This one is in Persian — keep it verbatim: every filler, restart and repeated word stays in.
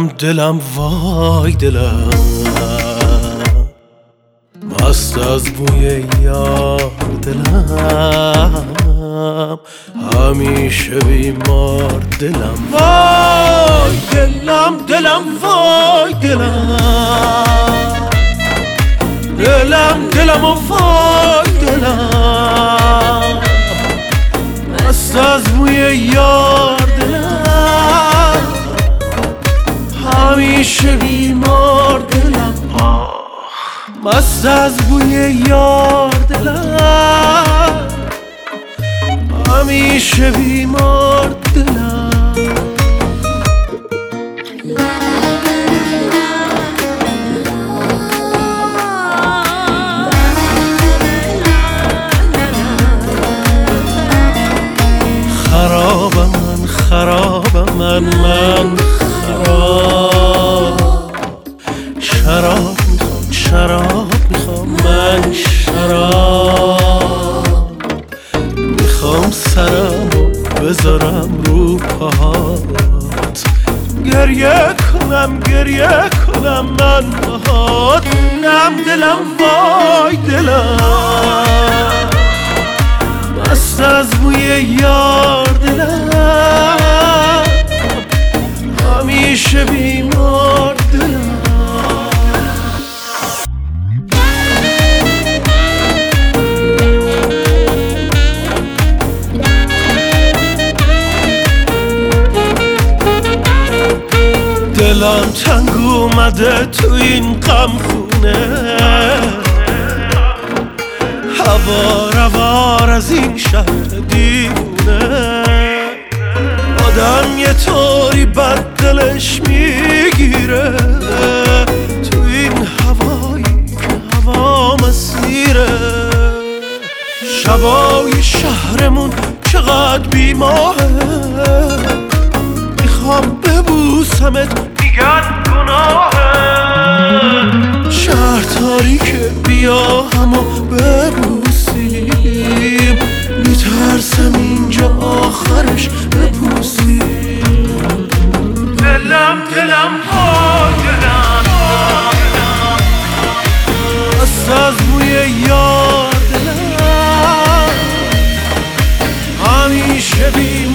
دلم دلم وای دلم مست از بوی یار دلم همیشه بیمار دلم وای دلم دلم وای دلم دلم دلم و وای دلم مست از بوی یار دلم همیشه بیمار دلم مست از بوی یار دلم همیشه بیمار دلم خرابم من خرابم من من خراب شراب میخوام شراب میخوام من شراب میخوام سرمو بذارم رو پاهات گریه کنم گریه کنم من باهات دلم دلم وای دلم مست از بوی یار دلم همیشه بیمار دلم دلم تنگ اومده تو این غم خونه هوار هوار از این شهر دیوونه آدم یه طوری بد دلش میگیره تو این هوایی که هوا مسیره شبای شهرمون چقدر بیماهه میخوام ببوسمت میگن گناهه شهر تاریکه بیا همو ببوسیم میترسم اینجا آخرش بپوسیم دلم دلم وای دلم مست از بوی یار دلم همیشه بی